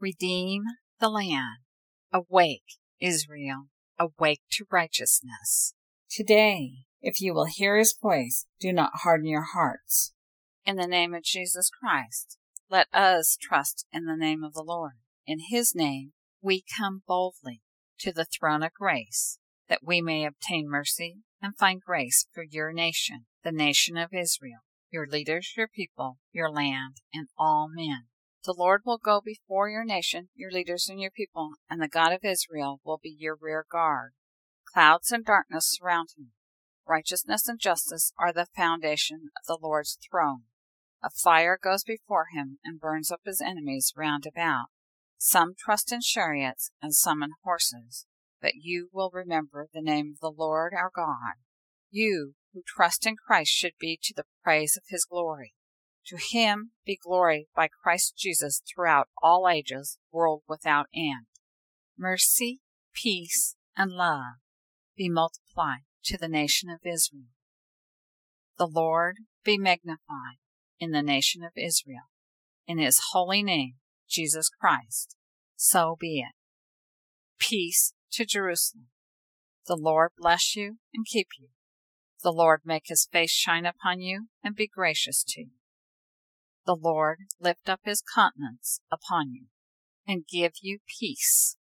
Redeem the land. Awake, Israel, awake to righteousness. Today, if you will hear his voice, do not harden your hearts. In the name of Jesus Christ, let us trust in the name of the Lord. In his name we come boldly to the throne of grace, that we may obtain mercy and find grace for your nation, the nation of Israel, your leaders, your people, your land, and all men. The Lord will go before your nation, your leaders, and your people, and the God of Israel will be your rear guard. Clouds and darkness surround him. Righteousness and justice are the foundation of the Lord's throne. A fire goes before him and burns up his enemies round about. Some trust in chariots and some in horses, but you will remember the name of the Lord our God. You who trust in Christ should be to the praise of his glory. To him be glory by Christ Jesus throughout all ages, world without end. Mercy, peace, and love be multiplied to the nation of Israel. The Lord be magnified in the nation of Israel, in his holy name, Jesus Christ. So be it. Peace to Jerusalem. The Lord bless you and keep you. The Lord make his face shine upon you and be gracious to you. The Lord lift up his countenance upon you and give you peace.